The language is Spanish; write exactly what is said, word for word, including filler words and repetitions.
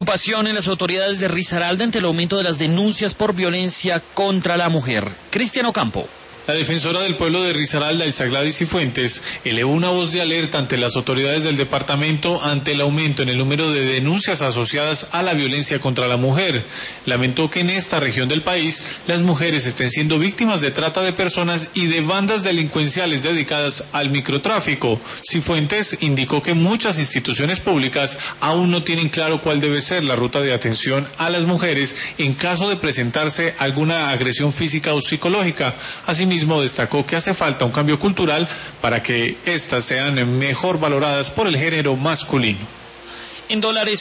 Preocupación en las autoridades de Risaralda ante el aumento de las denuncias por violencia contra la mujer. Cristian Ocampo. La defensora del pueblo de Risaralda, Elsa Gladys Cifuentes, elevó una voz de alerta ante las autoridades del departamento ante el aumento en el número de denuncias asociadas a la violencia contra la mujer. Lamentó que en esta región del país las mujeres estén siendo víctimas de trata de personas y de bandas delincuenciales dedicadas al microtráfico. Cifuentes indicó que muchas instituciones públicas aún no tienen claro cuál debe ser la ruta de atención a las mujeres en caso de presentarse alguna agresión física o psicológica. Asimismo, Mismo destacó que hace falta un cambio cultural para que éstas sean mejor valoradas por el género masculino. En dólares.